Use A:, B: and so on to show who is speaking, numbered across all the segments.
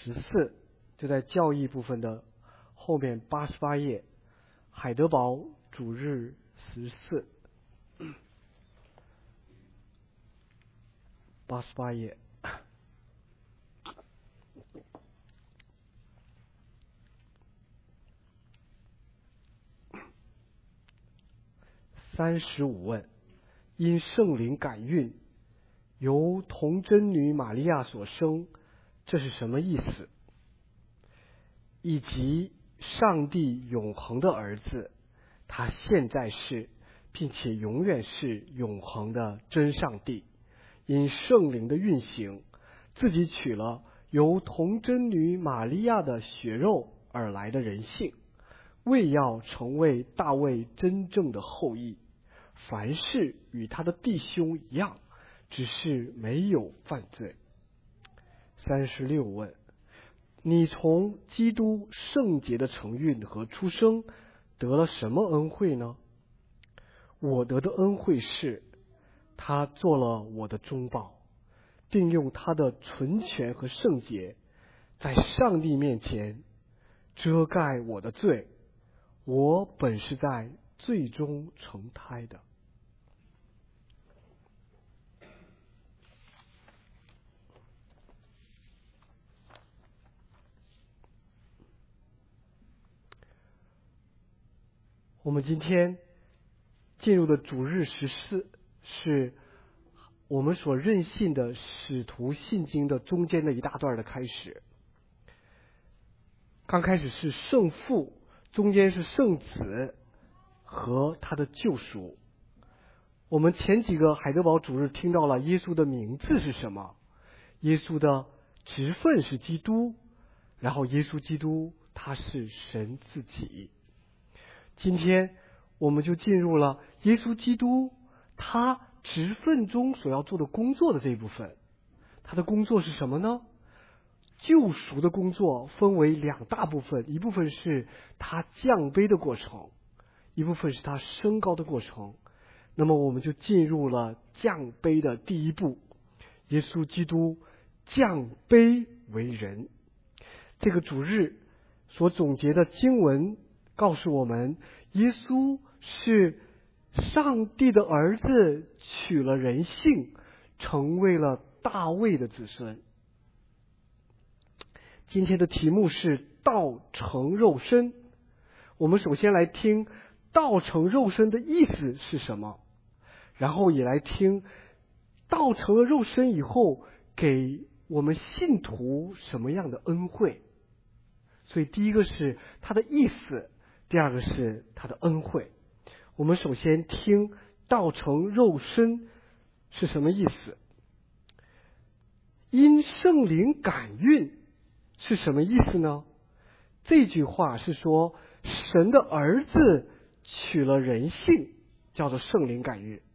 A: 14，就在教义部分的后面88页，海德堡主日14。88页。35问：因圣灵感孕，由童真女玛利亚所生，这是什么意思？以及上帝永恒的儿子，他现在是，并且永远是永恒的真上帝，因圣灵的运行，自己取了由童真女玛利亚的血肉而来的人性，为要成为大卫真正的后裔，凡事与他的弟兄一样，只是没有犯罪。36问：你从基督圣洁的承运和出生得了什么恩惠呢？我得的恩惠是，他做了我的中保，并用他的纯全和圣洁，在上帝面前遮盖我的罪。我本是在罪中成胎的。我们今天进入的主日14，是我们所认信的使徒信经的中间的一大段的开始。刚开始是圣父，中间是圣子和他的救赎。我们前几个海德堡主日听到了耶稣的名字是什么，耶稣的职分是基督，然后耶稣基督他是神自己。今天我们就进入了耶稣基督他职分中所要做的工作的这一部分。他的工作是什么呢？救赎的工作分为两大部分，一部分是他降卑的过程，一部分是他升高的过程。那么我们就进入了降卑的第一步，耶稣基督降卑为人。这个主日所总结的经文告诉我们，耶稣是上帝的儿子，取了人性，成为了大卫的子孙。今天的题目是道成肉身。我们首先来听道成肉身的意思是什么，然后也来听道成了肉身以后给我们信徒什么样的恩惠。所以第一个是他的意思，第二个是他的恩惠。我们首先听道成肉身是什么意思。因圣灵感孕是什么意思呢？这句话是说神的儿子取了人性，叫做圣灵感孕。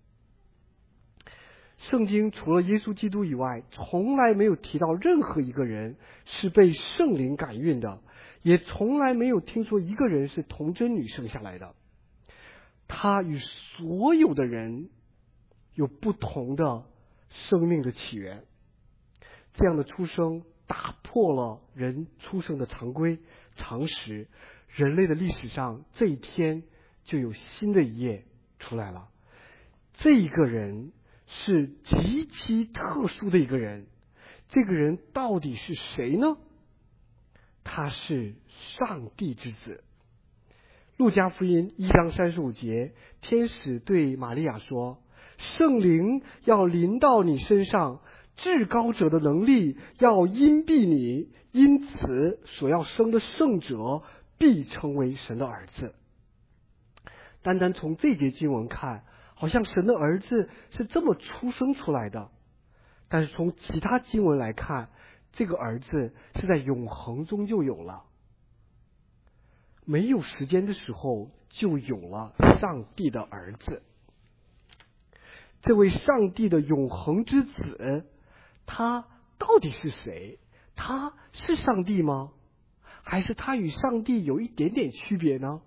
A: 圣经除了耶稣基督以外，从来没有提到任何一个人是被圣灵感孕的，也从来没有听说一个人是童贞女生下来的。他与所有的人有不同的生命的起源。这样的出生打破了人出生的常规常识，人类的历史上这一天就有新的一页出来了。这一个人是极其特殊的一个人，这个人到底是谁呢？他是上帝之子。路加福音1章35节，天使对玛利亚说，圣灵要临到你身上，至高者的能力要荫蔽你，因此所要生的圣者必成为神的儿子。单单从这节经文看，好像神的儿子是这么出生出来的，但是从其他经文来看，这个儿子是在永恒中就有了，没有时间的时候就有了上帝的儿子。这位上帝的永恒之子，他到底是谁？他是上帝吗？还是他与上帝有一点点区别呢？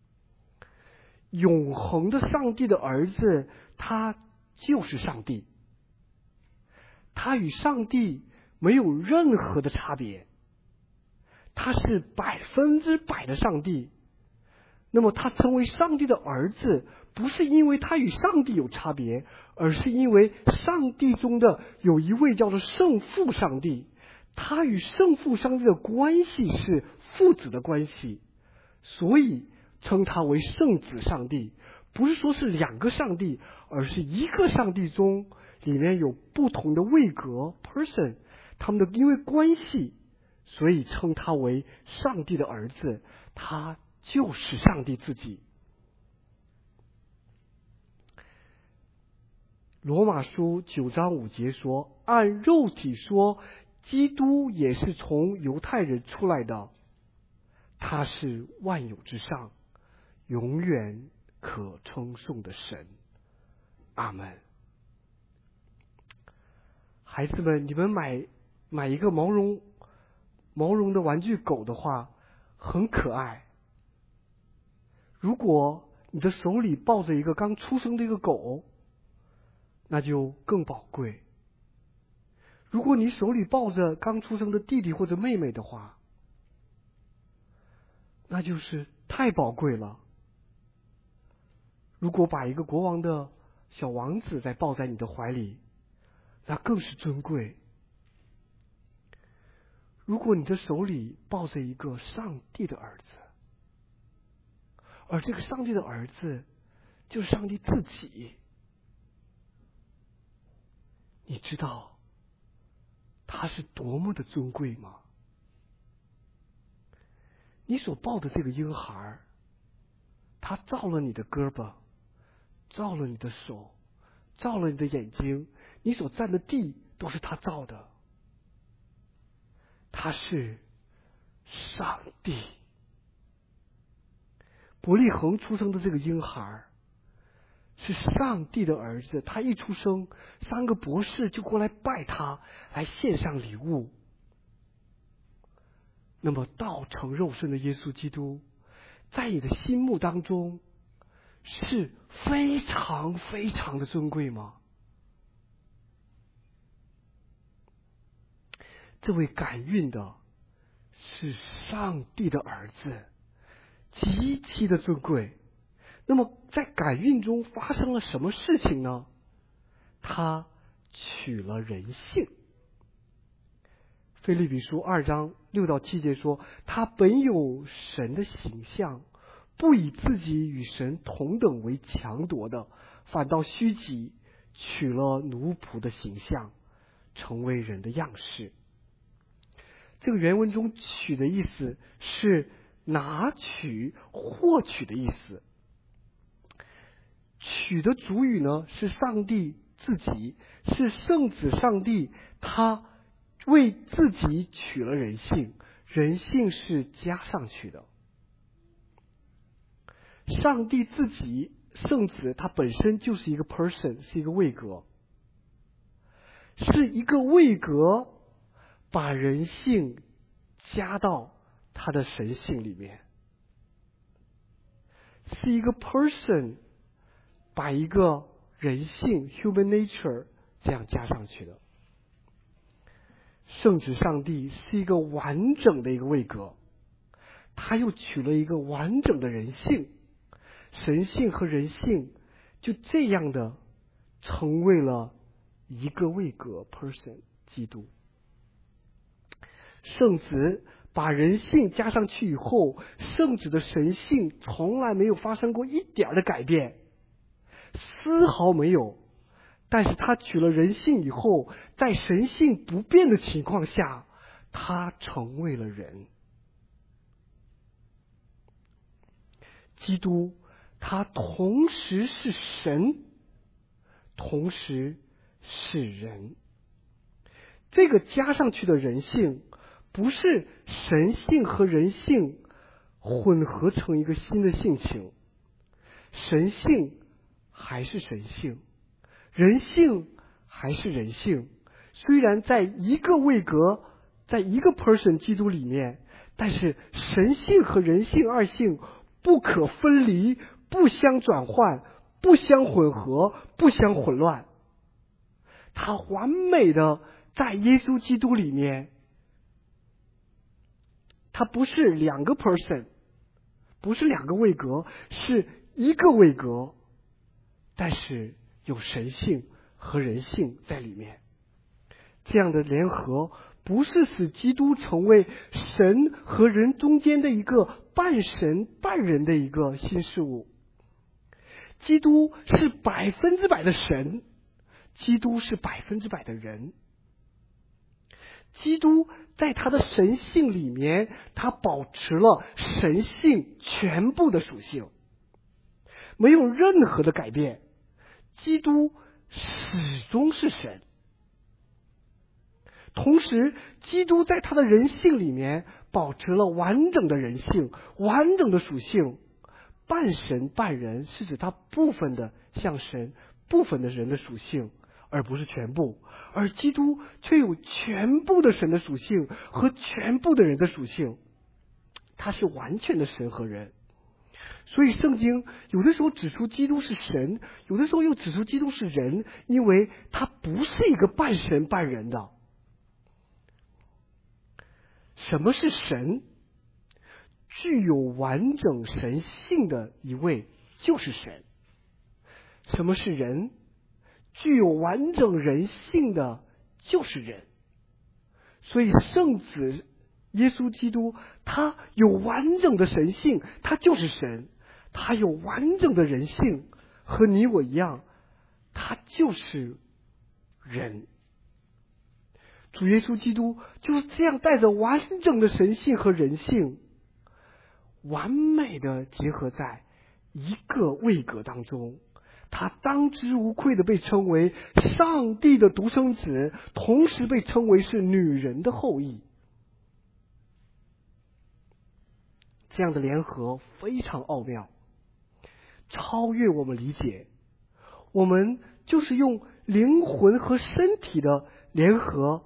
A: 永恒的上帝的儿子，他就是上帝，他与上帝没有任何的差别。 他是100%的上帝。那么他成为上帝的儿子，不是因为他与上帝有差别，而是因为上帝中的有一位叫做圣父上帝，他与圣父上帝的关系是父子的关系，所以称他为圣子上帝。不是说是2个上帝，而是一个上帝中里面有不同的位格 person， 他们的因为关系，所以称他为上帝的儿子，他就是上帝自己。罗马书9章5节说，按肉体说，基督也是从犹太人出来的，他是万有之上，永远可称颂的神。阿们。孩子们，你们买一个毛绒的玩具狗的话，很可爱。如果你的手里抱着一个刚出生的一个狗，那就更宝贵。如果你手里抱着刚出生的弟弟或者妹妹的话，那就是太宝贵了。如果把一个国王的小王子再抱在你的怀里，那更是尊贵。如果你的手里抱着一个上帝的儿子，而这个上帝的儿子就是上帝自己，你知道他是多么的尊贵吗？你所抱的这个婴孩，他造了你的胳膊，造了你的手，造了你的眼睛，你所站的地都是他造的。他是上帝。伯利恒出生的这个婴孩是上帝的儿子，他一出生，3个博士就过来拜他，来献上礼物。那么道成肉身的耶稣基督，在你的心目当中是非常非常的尊贵吗？这位感孕的是上帝的儿子，极其的尊贵。那么在感孕中发生了什么事情呢？他取了人性。腓立比书2章6到7节说，他本有神的形象，不以自己与神同等为强夺的，反倒虚己，取了奴仆的形象，成为人的样式。这个原文中取的意思是拿取、获取的意思。取的主语呢是上帝自己，是圣子上帝，他为自己取了人性，人性是加上去的。上帝自己，圣子他本身就是一个 person， 是一个位格，是一个位格把人性加到他的神性里面，是一个 person 把一个人性 human nature 这样加上去的。圣子上帝是一个完整的一个位格，他又取了一个完整的人性，神性和人性就这样的成为了一个位格 person 基督。圣子把人性加上去以后，圣子的神性从来没有发生过一点的改变，丝毫没有。但是他取了人性以后，在神性不变的情况下，他成为了人。基督他同时是神，同时是人。这个加上去的人性不是神性和人性混合成一个新的性情，神性还是神性，人性还是人性。虽然在一个位格，在一个 person 基督里面，但是神性和人性二性不可分离，不相转换，不相混合，不相混乱。他完美的在耶稣基督里面， 它不是两个 person， 不是两个位格，是一个位格，但是有神性和人性在里面。这样的联合不是使基督成为神和人中间的一个半神半人的一个新事物。基督是100%的神，基督是100%的人。基督在他的神性里面，他保持了神性全部的属性，没有任何的改变。基督始终是神。同时，基督在他的人性里面保持了完整的人性，完整的属性。半神半人是指他部分的像神，部分的人的属性，而不是全部。而基督却有全部的神的属性和全部的人的属性，他是完全的神和人。所以圣经有的时候指出基督是神，有的时候又指出基督是人，因为他不是一个半神半人的。什么是神？具有完整神性的一位就是神。什么是人？具有完整人性的就是人。所以圣子耶稣基督他有完整的神性，他就是神；他有完整的人性，和你我一样，他就是人。主耶稣基督就是这样带着完整的神性和人性，完美的结合在一个位格当中。他当之无愧的被称为上帝的独生子，同时被称为是女人的后裔。这样的联合非常奥妙，超越我们理解。我们就是用灵魂和身体的联合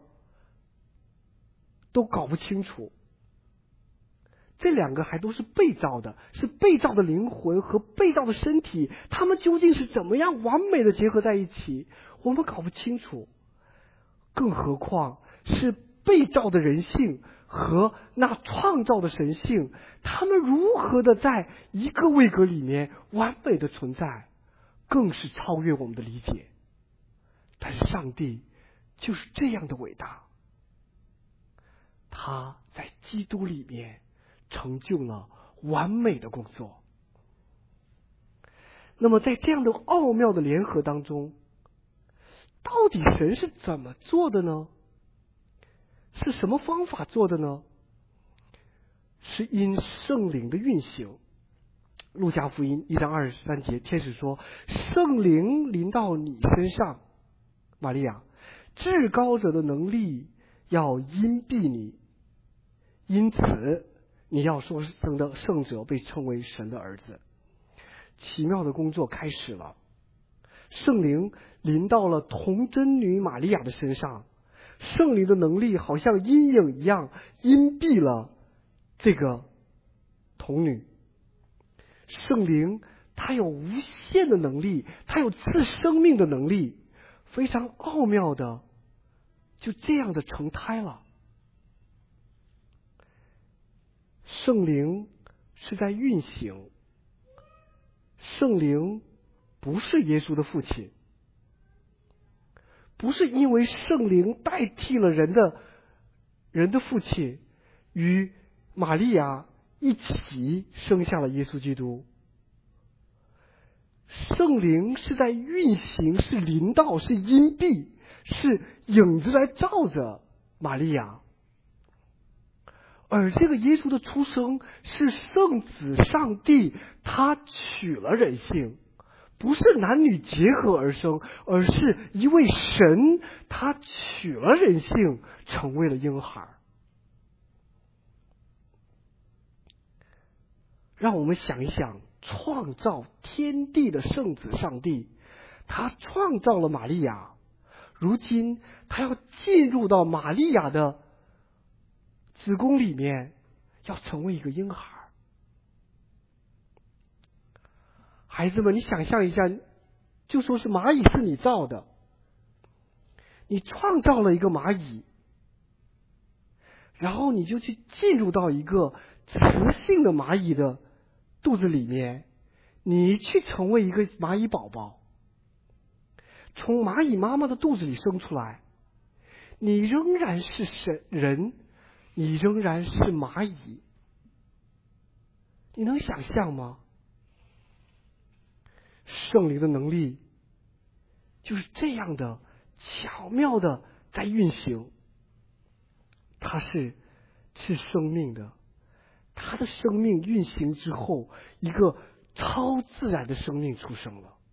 A: 都搞不清楚，这两个还都是被造的，是被造的灵魂和被造的身体，他们究竟是怎么样完美的结合在一起，我们搞不清楚。更何况是被造的人性和那创造的神性，他们如何的在一个位格里面完美的存在，更是超越我们的理解。但是上帝就是这样的伟大，他在基督里面成就了完美的工作。那么在这样的奥妙的联合当中，到底神是怎么做的呢？是什么方法做的呢？是因圣灵的运行。路加福音1章23节，天使说：圣灵临到你身上，玛利亚，至高者的能力要荫蔽你，因此你要说生的圣者被称为神的儿子。奇妙的工作开始了，圣灵临到了童贞女玛利亚的身上，圣灵的能力好像阴影一样荫蔽了这个童女。圣灵他有无限的能力，他有赐生命的能力，非常奥妙的就这样的成胎了。圣灵是在运行，圣灵不是耶稣的父亲，不是因为圣灵代替了人的父亲，与玛利亚一起生下了耶稣基督。圣灵是在运行，是临到，是荫蔽，是影子来照着玛利亚。而这个耶稣的出生是圣子上帝他取了人性，不是男女结合而生，而是一位神他取了人性，成为了婴孩。让我们想一想，创造天地的圣子上帝，他创造了玛利亚，如今他要进入到玛利亚的子宫里面，要成为一个婴孩。孩子们，你想象一下，就说是蚂蚁是你造的，你创造了一个蚂蚁， 然后你就去进入到一个雌性的蚂蚁的肚子里面，你去成为一个蚂蚁宝宝，从蚂蚁妈妈的肚子里生出来，你仍然是人，你仍然是蚂蚁。你能想象吗？圣灵的能力就是这样的巧妙的在运行，它是生命的，它的生命运行之后，一个超自然的生命出生了。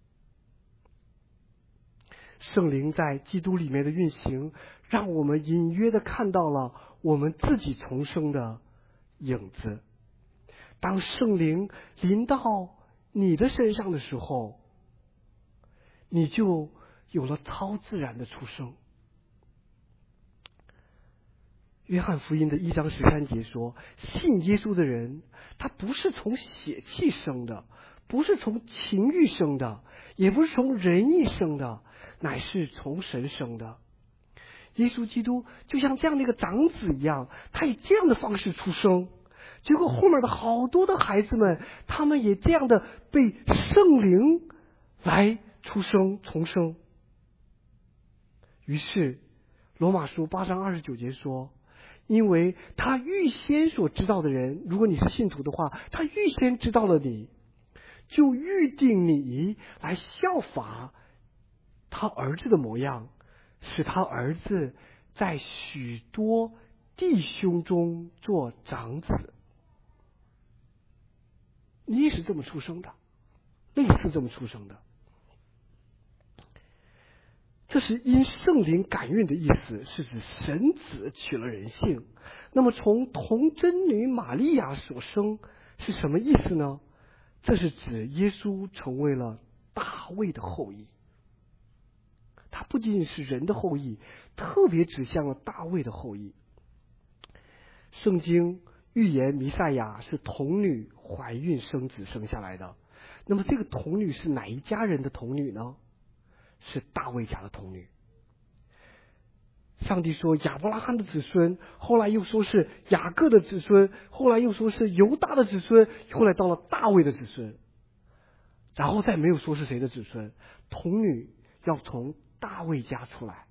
A: 圣灵在基督里面的运行，让我们隐约的看到了我们自己重生的影子。当圣灵临到你的身上的时候，你就有了超自然的出生。约翰福音的1章13节说，信耶稣的人，他不是从血气生的，不是从情欲生的，也不是从人意生的，乃是从神生的。耶稣基督就像这样的一个长子一样，他以这样的方式出生，结果后面的好多的孩子们，他们也这样的被圣灵来出生重生。于是罗马书8章29节说，因为他预先所知道的人，如果你是信徒的话，他预先知道了你，就预定你来效法他儿子的模样，使他儿子在许多弟兄中做长子。你也是这么出生的，类似这么出生的。这是因圣灵感孕的意思，是指神子取了人性。那么从童贞女玛利亚所生是什么意思呢？这是指耶稣成为了大卫的后裔。他不仅仅是人的后裔，特别指向了大卫的后裔。圣经预言弥赛亚是童女怀孕生子生下来的。那么这个童女是哪一家人的童女呢？是大卫家的童女。上帝说亚伯拉罕的子孙，后来又说是雅各的子孙，后来又说是犹大的子孙，后来到了大卫的子孙，然后再没有说是谁的子孙。童女要从大卫家出来。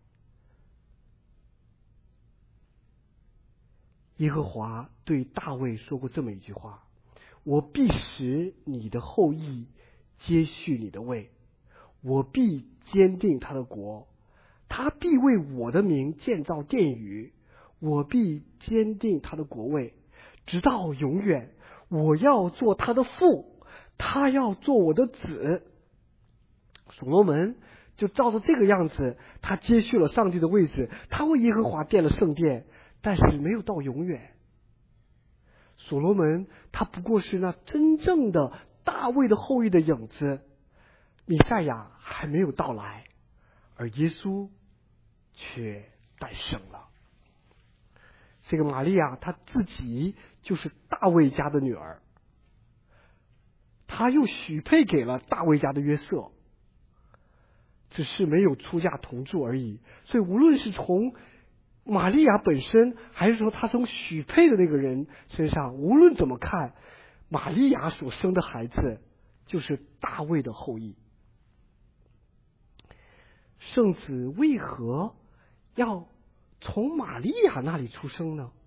A: 耶和华对大卫说过这么一句话，我必使你的后裔接续你的位，我必坚定他的国，他必为我的名建造殿宇，我必坚定他的国位，直到永远。我要做他的父，他要做我的子。所罗门就照着这个样子，他接续了上帝的位置，他为耶和华建了圣殿，但是没有到永远。所罗门他不过是那真正的大卫的后裔的影子，弥赛亚还没有到来，而耶稣却诞生了。这个玛利亚她自己就是大卫家的女儿，她又许配给了大卫家的约瑟，只是没有出嫁同住而已。所以无论是从玛利亚本身，还是说她从许配的那个人身上，无论怎么看，玛利亚所生的孩子就是大卫的后裔。圣子为何要从玛利亚那里出生呢？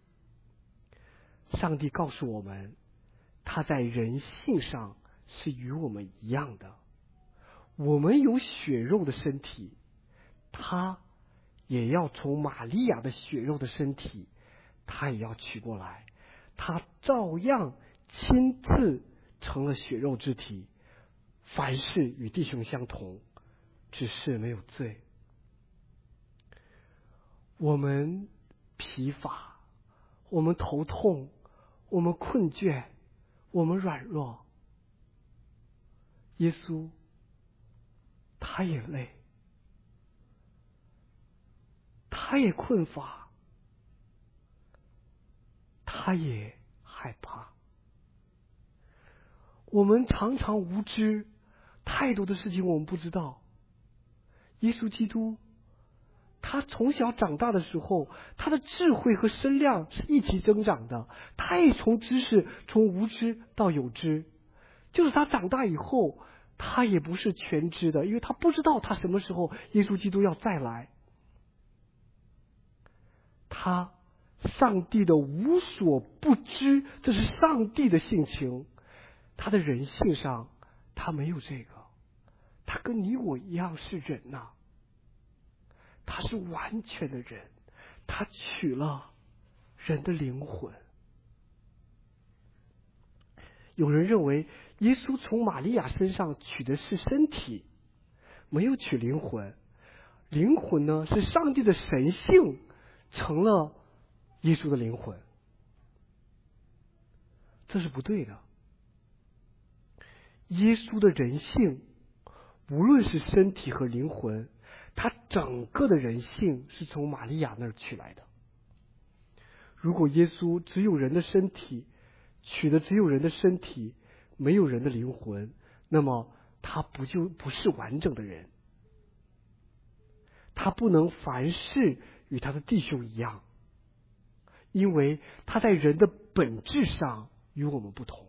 A: 上帝告诉我们，他在人性上是与我们一样的。我们有血肉的身体，他也要从玛利亚的血肉的身体，他也要取过来，他照样亲自成了血肉之体，凡事与弟兄相同，只是没有罪。我们疲乏，我们头痛，我们困倦，我们软弱，耶稣他也累，他也困乏，他也害怕。我们常常无知，太多的事情我们不知道。耶稣基督他从小长大的时候，他的智慧和身量是一起增长的。他也从无知到有知。就是他长大以后，他也不是全知的，因为他不知道他什么时候耶稣基督要再来。他上帝的无所不知，这是上帝的性情。他的人性上，他没有这个。他跟你我一样是人呐，他是完全的人，他取了人的灵魂。有人认为耶稣从玛利亚身上取的是身体，没有取灵魂。灵魂呢，是上帝的神性成了耶稣的灵魂，这是不对的。耶稣的人性，无论是身体和灵魂，他整个的人性是从玛利亚那儿取来的。如果耶稣只有人的身体，取的只有人的身体，没有人的灵魂，那么他不是完整的人。他不能凡事与他的弟兄一样，因为他在人的本质上与我们不同。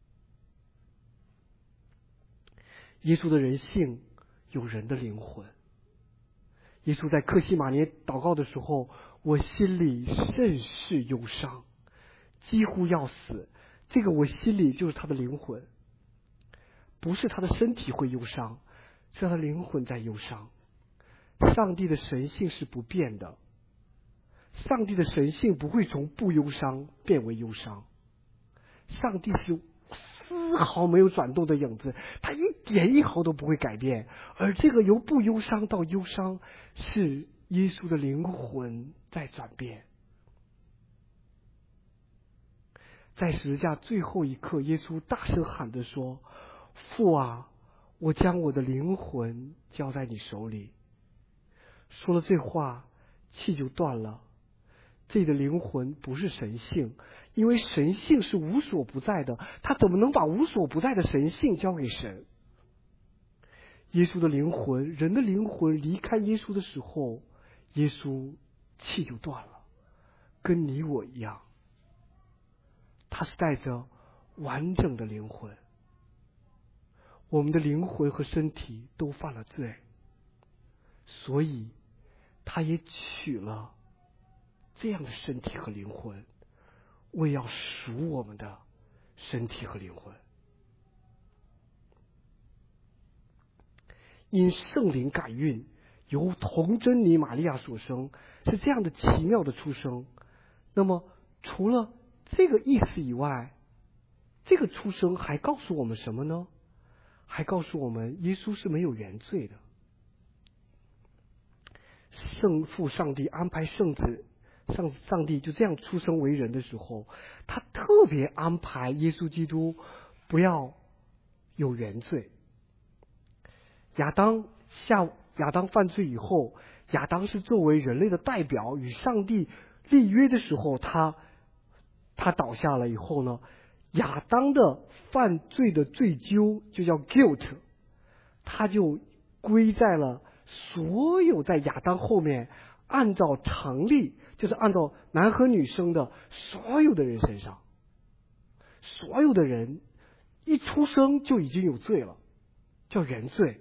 A: 耶稣的人性有人的灵魂。耶稣在客西马尼祷告的时候，我心里甚是忧伤，几乎要死。这个我心里就是他的灵魂，不是他的身体会忧伤，是他的灵魂在忧伤。上帝的神性是不变的，上帝的神性不会从不忧伤变为忧伤。上帝是丝毫没有转动的影子，他一点一毫都不会改变。而这个由不忧伤到忧伤，是耶稣的灵魂在转变。在十字架最后一刻，耶稣大声喊着说：父啊，我将我的灵魂交在你手里。说了这话，气就断了。这里的灵魂不是神性，因为神性是无所不在的，他怎么能把无所不在的神性交给神？耶稣的灵魂，人的灵魂离开耶稣的时候，耶稣气就断了，跟你我一样。他是带着完整的灵魂。我们的灵魂和身体都犯了罪，所以他也取了这样的身体和灵魂，为要赎我们的身体和灵魂。因圣灵感孕，由童贞女玛利亚所生，是这样的奇妙的出生。那么除了这个意思以外，这个出生还告诉我们什么呢？还告诉我们耶稣是没有原罪的。圣父上帝安排圣子上帝就这样出生为人的时候，他特别安排耶稣基督不要有原罪。亚当犯罪以后，亚当是作为人类的代表与上帝立约的时候，他倒下了以后呢，亚当的犯罪的罪疚就叫 guilt， 他就归在了所有在亚当后面按照常例，就是按照男和女生的所有的人身上。所有的人一出生就已经有罪了，叫原罪。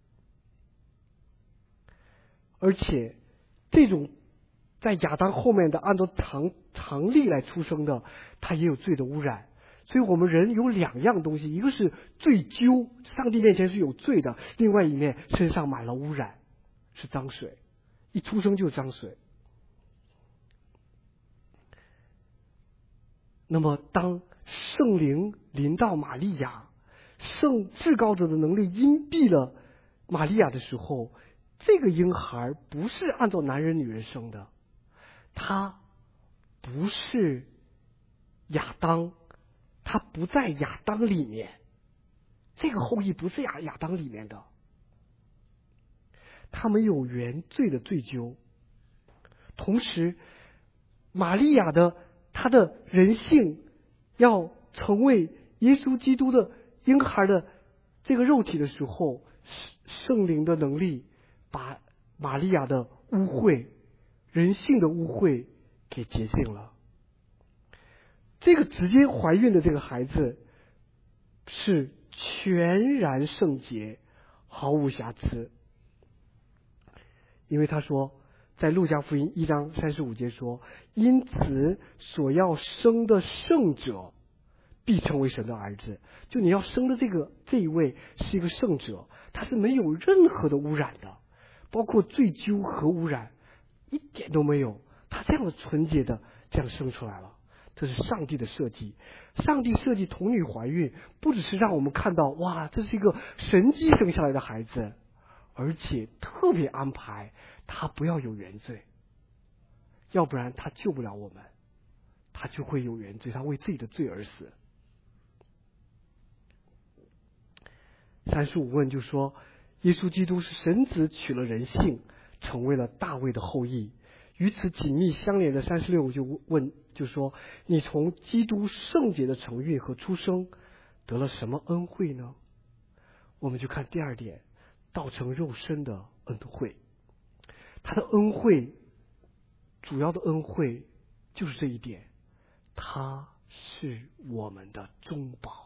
A: 而且这种在亚当后面的按照常例来出生的，他也有罪的污染。所以我们人有两样东西，一个是罪疚，上帝面前是有罪的，另外一面身上满了污染，是脏水，一出生就脏水。那么当圣灵临到玛利亚，至高者的能力荫蔽了玛利亚的时候，这个婴孩不是按照男人女人生的，他不是亚当，他不在亚当里面，这个后裔不是亚当里面的，他没有原罪的罪疚。同时玛利亚他的人性要成为耶稣基督的婴孩的这个肉体的时候，圣灵的能力把玛利亚的污秽，人性的污秽给洁净了。这个直接怀孕的这个孩子是全然圣洁，毫无瑕疵。因为他说，在路加福音1章35节说，因此所要生的圣者必成为神的儿子。就你要生的这一位是一个圣者，他是没有任何的污染的，包括罪疚和污染一点都没有，他这样的纯洁的这样生出来了。这是上帝的设计。上帝设计童女怀孕，不只是让我们看到哇，这是一个神迹生下来的孩子，而且特别安排他不要有原罪，要不然他救不了我们，他就会有原罪，他为自己的罪而死。35问就说，耶稣基督是神子取了人性，成为了大卫的后裔。与此紧密相连的36就说，你从基督圣洁的承运和出生得了什么恩惠呢？我们就看第二点，道成肉身的恩惠。他的恩惠，主要的恩惠就是这一点，他是我们的中保。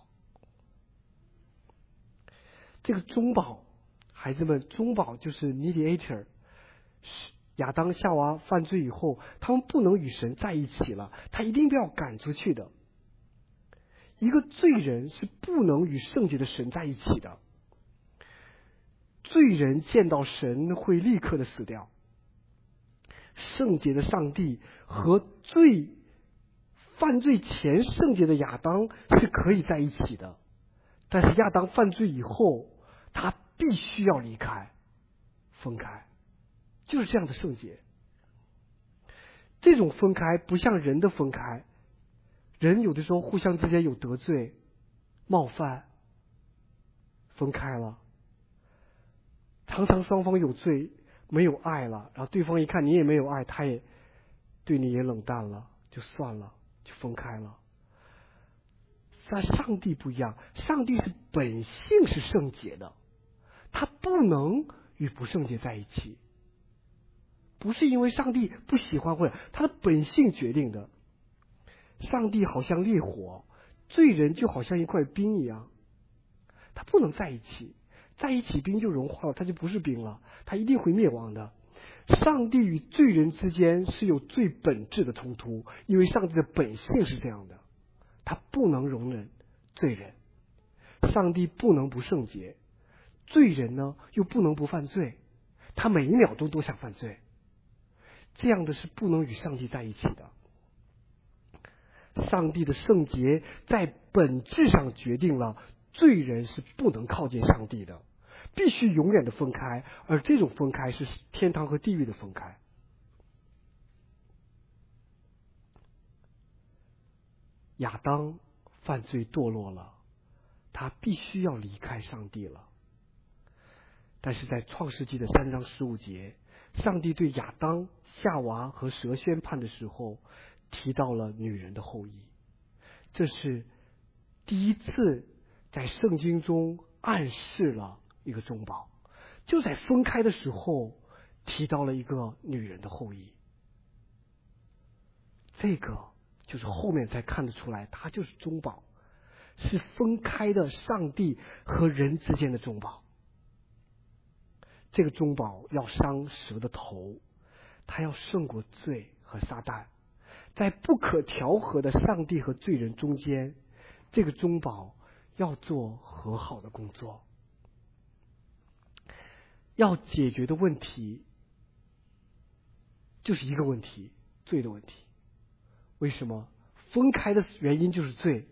A: 这个中保，孩子们，中保就是 mediator。亚当夏娃犯罪以后，他们不能与神在一起了，他一定要赶出去的。一个罪人是不能与圣洁的神在一起的，罪人见到神会立刻的死掉。圣洁的上帝和犯罪前圣洁的亚当是可以在一起的，但是亚当犯罪以后，他必须要离开，分开。就是这样的圣洁。这种分开不像人的分开，人有的时候互相之间有得罪、冒犯，分开了，常常双方有罪，没有爱了，然后对方一看你也没有爱，他也对你也冷淡了，就算了，就分开了。但上帝不一样，上帝是本性是圣洁的，他不能与不圣洁在一起。不是因为上帝不喜欢或者他的本性决定的。上帝好像烈火，罪人就好像一块冰一样，他不能在一起，在一起冰就融化了，他就不是冰了，他一定会灭亡的。上帝与罪人之间是有最本质的冲突，因为上帝的本性是这样的，他不能容忍罪人。上帝不能不圣洁，罪人呢又不能不犯罪，他每一秒钟都想犯罪，这样的是不能与上帝在一起的。上帝的圣洁在本质上决定了罪人是不能靠近上帝的，必须永远的分开，而这种分开是天堂和地狱的分开。亚当犯罪堕落了，他必须要离开上帝了。但是在创世纪的3章15节，上帝对亚当、夏娃和蛇宣判的时候，提到了女人的后裔。这是第一次在圣经中暗示了一个中保，就在分开的时候提到了一个女人的后裔。这个就是后面才看得出来，它就是中保，是分开的上帝和人之间的中保。这个中保要伤蛇的头，他要胜过罪和撒旦，在不可调和的上帝和罪人中间，这个中保要做和好的工作。要解决的问题就是一个问题，罪的问题。为什么？分开的原因就是罪，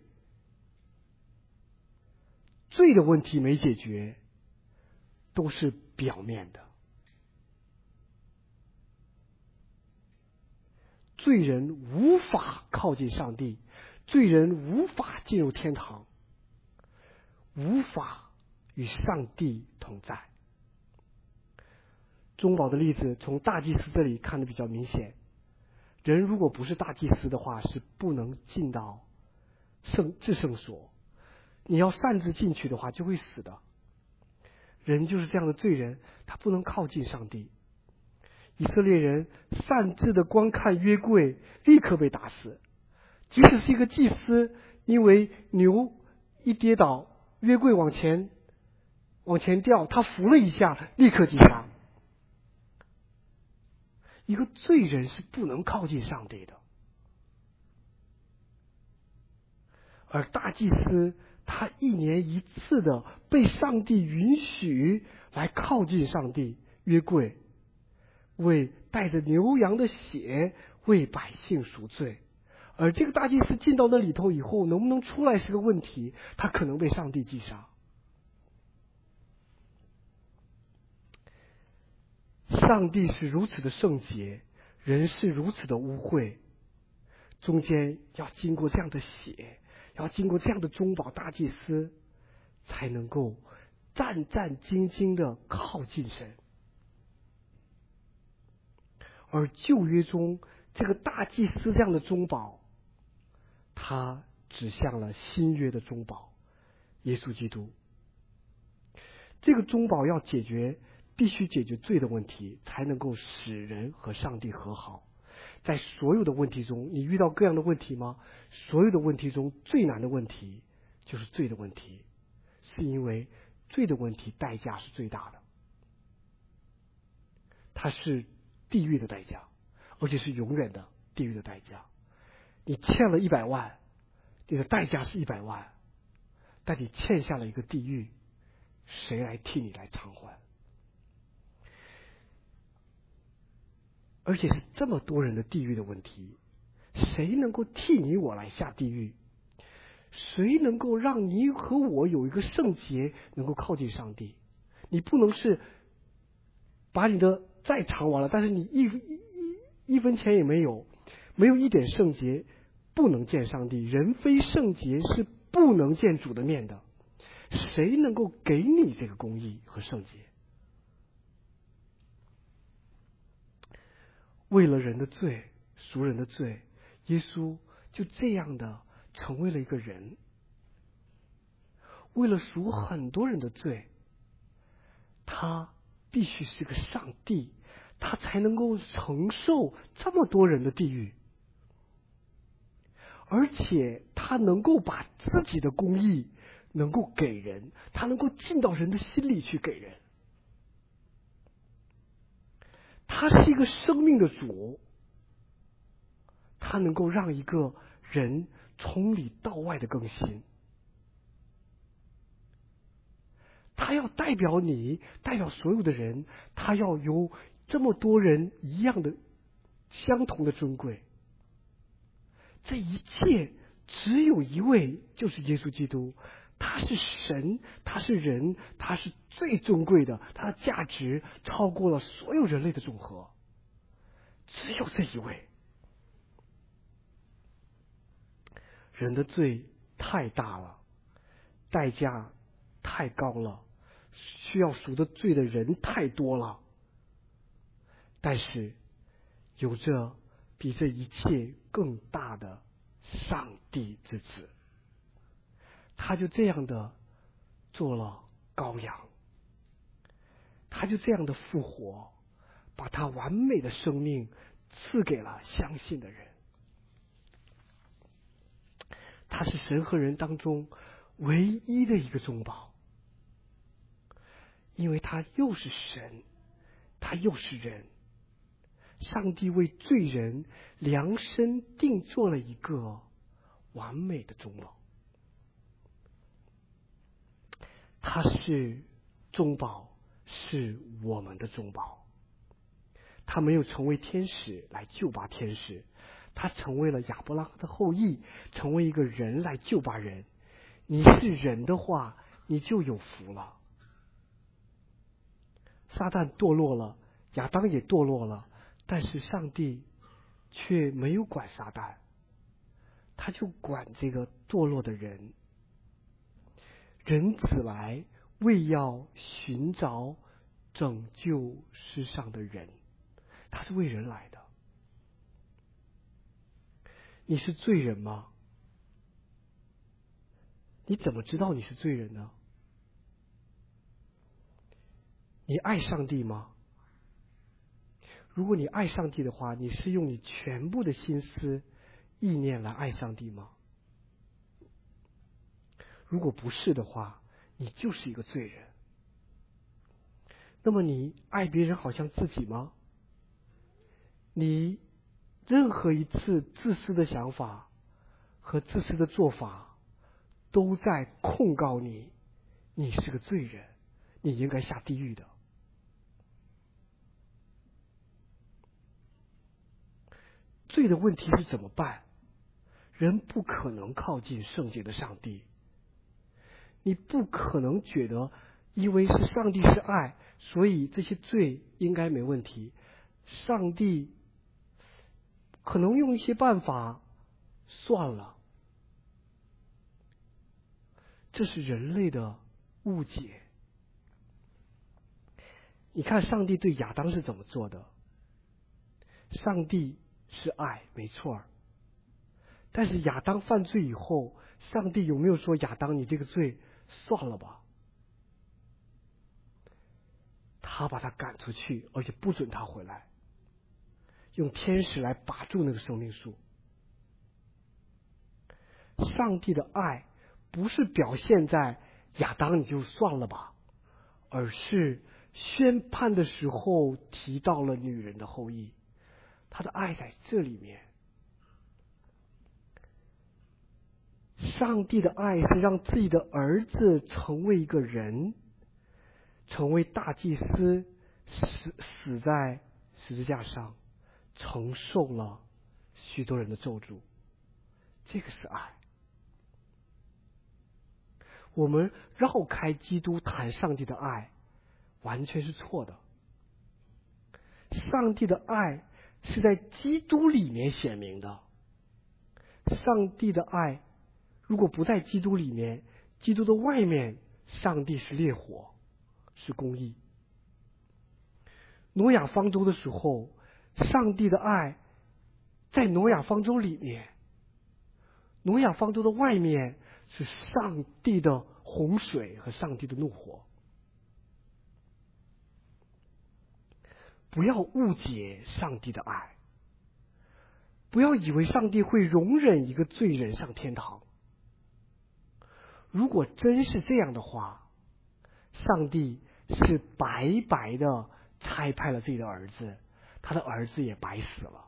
A: 罪的问题没解决，都是表面的。罪人无法靠近上帝，罪人无法进入天堂，无法与上帝同在。中保的例子从大祭司这里看得比较明显，人如果不是大祭司的话，是不能进到至圣所，你要擅自进去的话就会死的。人就是这样的罪人，他不能靠近上帝。 以色列人擅自的观看约柜，立刻被打死。即使是一个祭司，因为牛一跌倒，约柜往前掉，他扶了一下，立刻击杀。一个罪人是不能靠近上帝的，而大祭司他一年一次的被上帝允许来靠近上帝约柜，为带着牛羊的血为百姓赎罪。而这个大祭司进到那里头以后，能不能出来是个问题，他可能被上帝击杀。上帝是如此的圣洁，人是如此的污秽，中间要经过这样的血，要经过这样的中保大祭司，才能够战战兢兢的靠近神。而旧约中这个大祭司这样的中保，他指向了新约的中保耶稣基督。这个中保要必须解决罪的问题，才能够使人和上帝和好。在所有的问题中，你遇到各样的问题吗？所有的问题中最难的问题就是罪的问题，是因为罪的问题代价是最大的，它是地狱的代价，而且是永远的地狱的代价。你欠了100万，你的代价是100万，但你欠下了一个地狱，谁来替你来偿还？而且是这么多人的地狱的问题，谁能够替你我来下地狱？谁能够让你和我有一个圣洁，能够靠近上帝？你不能是把你的债偿完了，但是你一分钱也没有，没有一点圣洁，不能见上帝。人非圣洁是不能见主的面的。谁能够给你这个公义和圣洁？为了人的罪，赎人的罪，耶稣就这样的成为了一个人。为了赎很多人的罪，他必须是个上帝，他才能够承受这么多人的地狱，而且他能够把自己的公义能够给人，他能够进到人的心里去给人。他是一个生命的主，他能够让一个人从里到外的更新。他要代表你，代表所有的人，他要有这么多人一样的相同的尊贵。这一切只有一位，就是耶稣基督。他是神，他是人，他是最尊贵的，他的价值超过了所有人类的总和，只有这一位。人的罪太大了，代价太高了，需要赎的罪的人太多了，但是有着比这一切更大的上帝之子，他就这样的做了羔羊，他就这样的复活，把他完美的生命赐给了相信的人。他是神和人当中唯一的一个中保，因为他又是神，他又是人。上帝为罪人量身定做了一个完美的中保。他是中保，是我们的中保。他没有成为天使来救拔天使，他成为了亚伯拉罕的后裔，成为一个人来救拔人。你是人的话，你就有福了。撒旦堕落了，亚当也堕落了，但是上帝却没有管撒旦，他就管这个堕落的人。人子来，为要寻找拯救世上的人，他是为人来的。你是罪人吗？你怎么知道你是罪人呢？你爱上帝吗？ 如果你爱上帝的话，你是用你全部的心思、意念来爱上帝吗？如果不是的话，你就是一个罪人。那么你爱别人好像自己吗？你任何一次自私的想法和自私的做法，都在控告你，你是个罪人，你应该下地狱的。罪的问题是怎么办？人不可能靠近圣洁的上帝，你不可能觉得因为是上帝是爱，所以这些罪应该没问题。上帝可能用一些办法算了，这是人类的误解。你看上帝对亚当是怎么做的？上帝是爱，没错，但是亚当犯罪以后，上帝有没有说亚当你这个罪算了吧？他把他赶出去，而且不准他回来，用天使来把住那个生命树。上帝的爱不是表现在亚当你就算了吧，而是宣判的时候提到了女人的后裔，他的爱在这里面。上帝的爱是让自己的儿子成为一个人，成为大祭司，死在十字架上，承受了许多人的咒诅。这个是爱。我们绕开基督谈上帝的爱，完全是错的。上帝的爱是在基督里面显明的。上帝的爱如果不在基督里面，基督的外面，上帝是烈火，是公义。挪亚方舟的时候，上帝的爱在挪亚方舟里面，挪亚方舟的外面是上帝的洪水和上帝的怒火。不要误解上帝的爱，不要以为上帝会容忍一个罪人上天堂。如果真是这样的话，上帝是白白的差派了自己的儿子，他的儿子也白死了。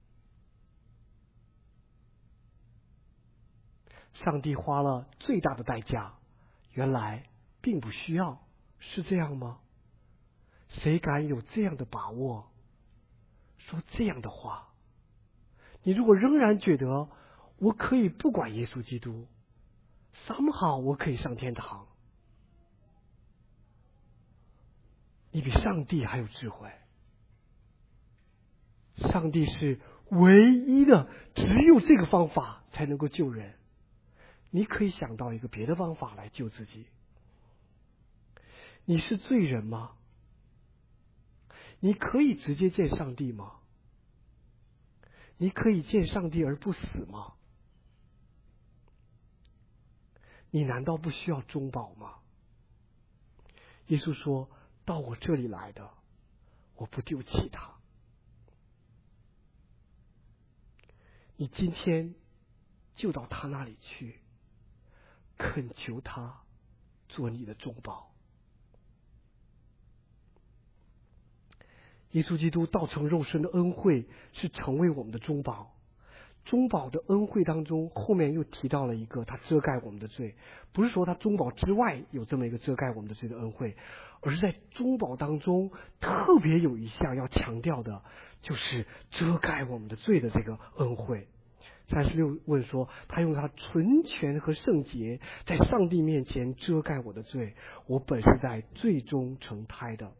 A: 上帝花了最大的代价，原来并不需要，是这样吗？谁敢有这样的把握，说这样的话？你如果仍然觉得我可以不管耶稣基督，somehow我可以上天堂，你比上帝还有智慧。上帝是唯一的，只有这个方法才能够救人。你可以想到一个别的方法来救自己。你是罪人吗？你可以直接见上帝吗？你可以见上帝而不死吗？你难道不需要中保吗？耶稣说，到我这里来的，我不丢弃他。你今天就到他那里去，恳求他做你的中保。耶稣基督道成肉身的恩惠是成为我们的中保。中保的恩惠当中，后面又提到了一个他遮盖我们的罪，不是说他中保之外有这么一个遮盖我们的罪的恩惠，而是在中保当中特别有一项要强调的，就是遮盖我们的罪的这个恩惠。36问说，他用他纯全和圣洁在上帝面前遮盖我的罪，我本是在罪中成胎的。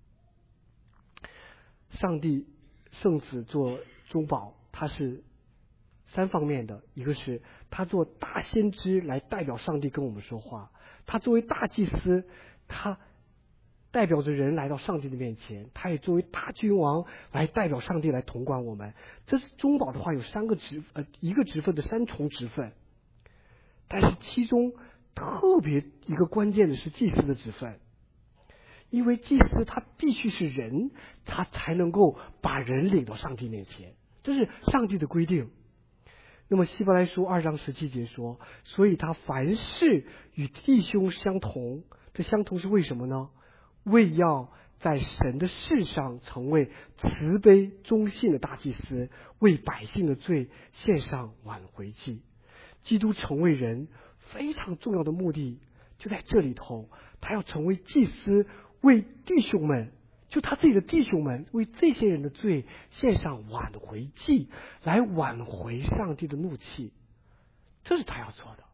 A: 上帝圣子做中保，他是三方面的，一个是他做大先知来代表上帝跟我们说话，他作为大祭司，他代表着人来到上帝的面前，他也作为大君王来代表上帝来统管我们。这是中保的话有一个职分的三重职分，但是其中特别一个关键的是祭司的职分。 因为祭司他必须是人，他才能够把人领到上帝面前，这是上帝的规定。那么希伯来书2章17节说，所以他凡事与弟兄相同，这相同是为什么呢？为要在神的事上成为慈悲忠信的大祭司，为百姓的罪献上挽回祭。基督成为人非常重要的目的就在这里头，他要成为祭司，为弟兄们，就他自己的弟兄们，为这些人的罪献上挽回祭，来挽回上帝的怒气，这是他要做的。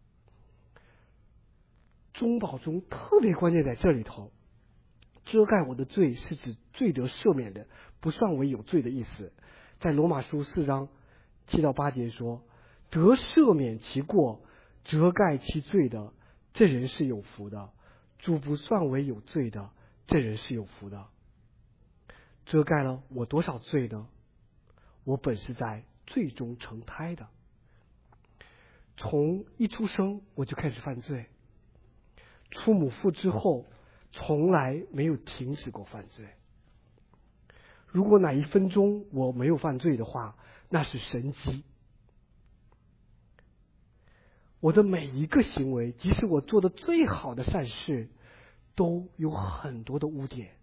A: 中保中特别关键在这里头，遮盖我的罪是指罪得赦免的，不算为有罪的意思。在罗马书4章7到8节说，得赦免其过，遮盖其罪的，这人是有福的；主不算为有罪的，这人是有福的。遮盖了我多少罪呢？我本是在罪中成胎的，从一出生我就开始犯罪，出母腹之后从来没有停止过犯罪。如果哪一分钟我没有犯罪的话，那是神迹。我的每一个行为，即使我做的最好的善事，都有很多的污点。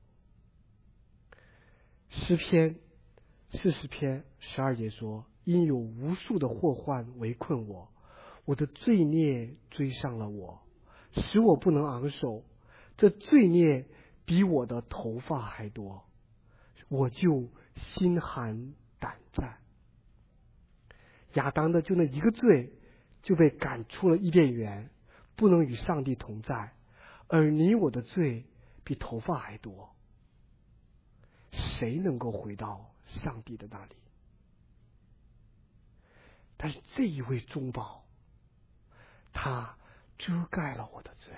A: 诗篇40篇12节说，因有无数的祸患围困我，我的罪孽追上了我，使我不能昂首，这罪孽比我的头发还多，我就心寒胆战。亚当的就那一个罪就被赶出了伊甸园，不能与上帝同在，而你我的罪比头发还多，谁能够回到上帝的那里？但是这一位中保，他遮盖了我的罪。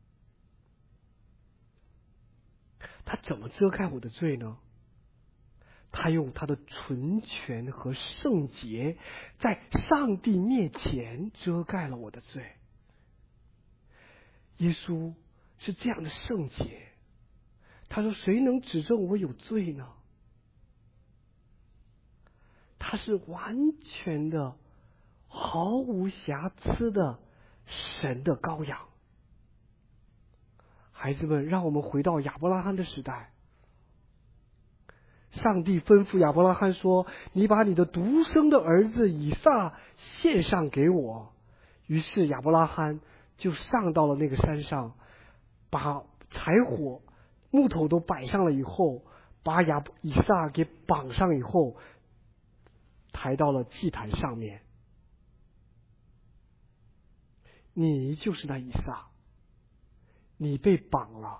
A: 他怎么遮盖我的罪呢？他用他的纯全和圣洁，在上帝面前遮盖了我的罪。耶稣是这样的圣洁，他说：“谁能指证我有罪呢？”他是完全的、毫无瑕疵的神的羔羊。孩子们，让我们回到亚伯拉罕的时代。上帝吩咐亚伯拉罕说：“你把你的独生的儿子以撒献上给我。”于是亚伯拉罕就上到了那个山上，把柴火、木头都摆上了以后，把以撒给绑上以后，抬到了祭坛上面。你就是那以撒，你被绑了，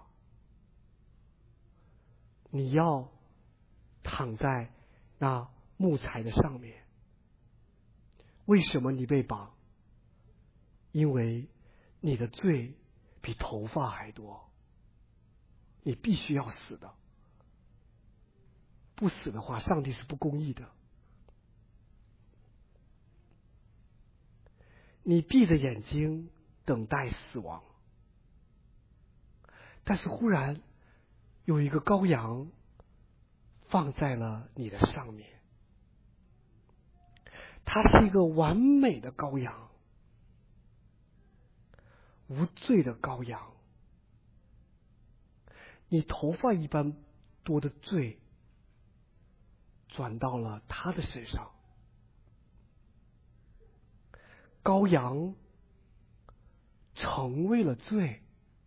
A: 你要躺在那木材的上面。为什么你被绑？因为你的罪比头发还多，你必须要死的。不死的话，上帝是不公义的。你闭着眼睛等待死亡，但是忽然有一个羔羊放在了你的上面，它是一个完美的羔羊，无罪的羔羊。你头发一般多的罪转到了他的身上，羔羊成为了罪。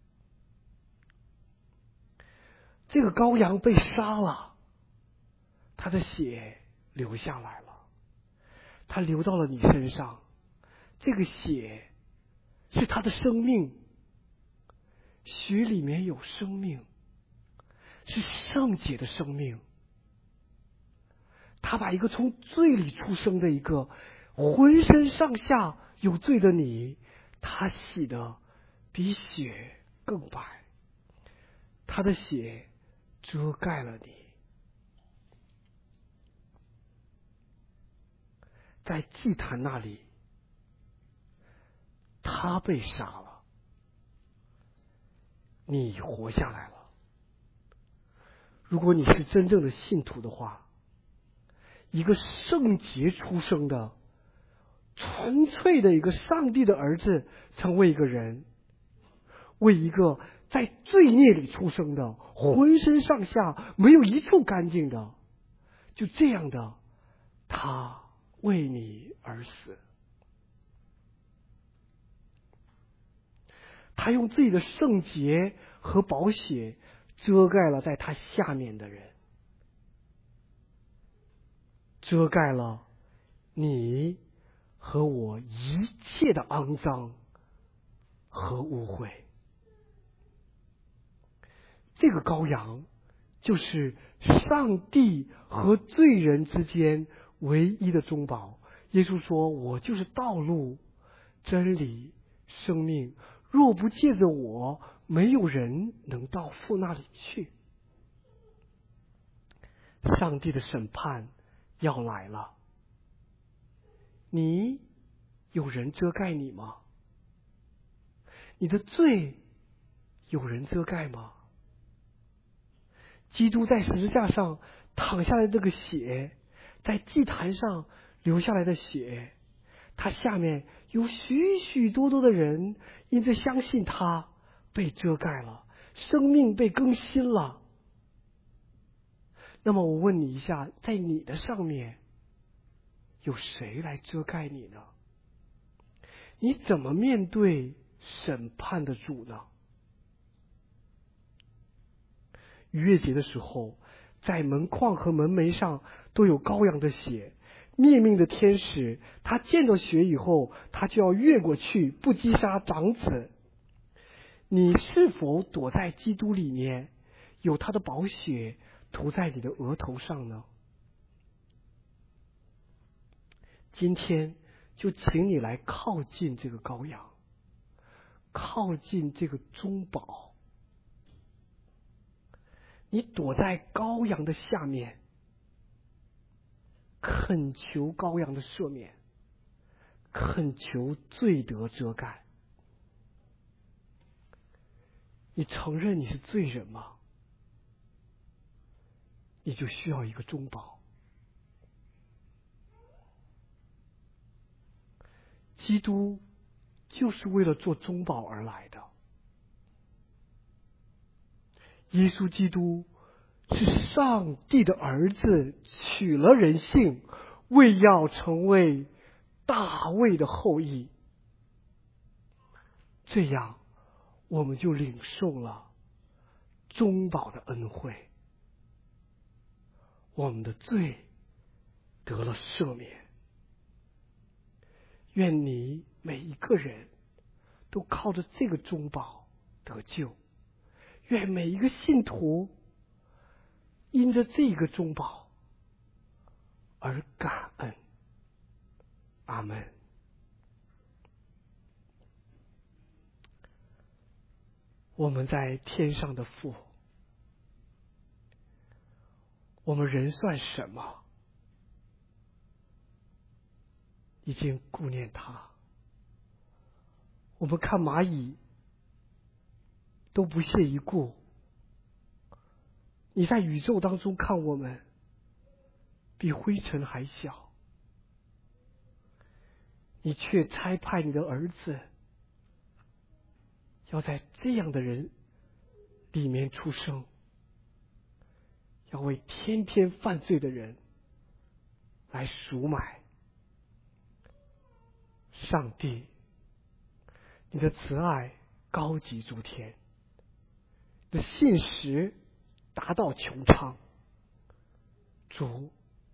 A: 这个羔羊被杀了，他的血流下来了，他流到了你身上。这个血是他的生命，血里面有生命，是圣洁的生命。他把一个从罪里出生的一个浑身上下有罪的你，他洗得比血更白，他的血遮盖了你。在祭坛那里，他被杀了，你活下来了。 如果你是真正的信徒的话，一个圣洁出生的纯粹的一个上帝的儿子成为一个人，为一个在罪孽里出生的浑身上下没有一处干净的，就这样的他为你而死。他用自己的圣洁和宝血遮盖了在他下面的人，遮盖了你和我一切的肮脏和污秽。这个羔羊就是上帝和罪人之间唯一的中保。耶稣说，我就是道路真理生命，若不借着我，没有人能到父那里去。上帝的审判要来了，你有人遮盖你吗？你的罪有人遮盖吗？基督在十字架上淌下来的这个血，在祭坛上流下来的血，他下面有许许多多的人因着相信他被遮盖了，生命被更新了。那么我问你一下，在你的上面有谁来遮盖你呢？你怎么面对审判的主呢？逾越节的时候，在门框和门楣上都有羔羊的血，灭命的天使他见到血以后，他就要越过去，不击杀长子。你是否躲在基督里面，有他的宝血涂在你的额头上呢？今天就请你来靠近这个羔羊，靠近这个中保。你躲在羔羊的下面，恳求羔羊的赦免，恳求罪得遮盖。你承认你是罪人吗？你就需要一个中保。基督就是为了做中保而来的。耶稣基督是上帝的儿子，取了人性，为要成为大卫的后裔。这样我们就领受了中保的恩惠，我们的罪得了赦免。愿你每一个人都靠着这个中保得救，愿每一个信徒因着这个中保而感恩。阿们。我们在天上的父，我们人算什么？已经顾念他。我们看蚂蚁都不屑一顾，你在宇宙当中看我们，比灰尘还小，你却差派你的儿子，要在这样的人里面出生，要为天天犯罪的人来赎买。上帝，你的慈爱高及诸天，你的信实达到穹苍。主，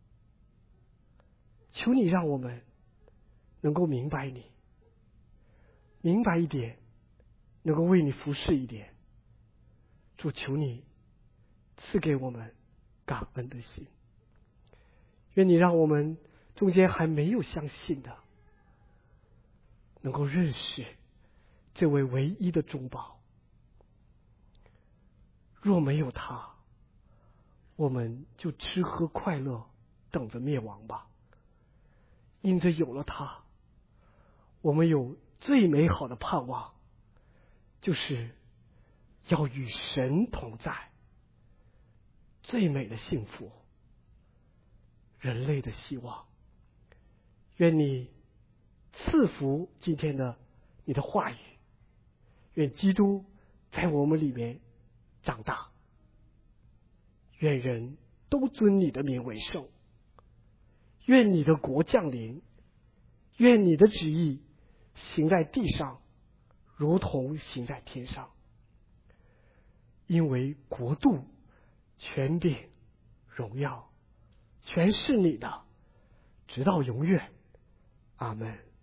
A: 求你让我们能够明白你，明白一点，能够为你服侍一点。主，求你赐给我们感恩的心。愿你让我们中间还没有相信的，能够认识这位唯一的中保。若没有他，我们就吃喝快乐，等着灭亡吧。因着有了他，我们有最美好的盼望，就是要与神同在， 最美的幸福，人类的希望。愿你赐福今天的你的话语，愿基督在我们里面长大，愿人都尊你的名为圣，愿你的国降临，愿你的旨意行在地上，如同行在天上。因为国度、权柄、荣耀，全是你的，直到永远。阿们。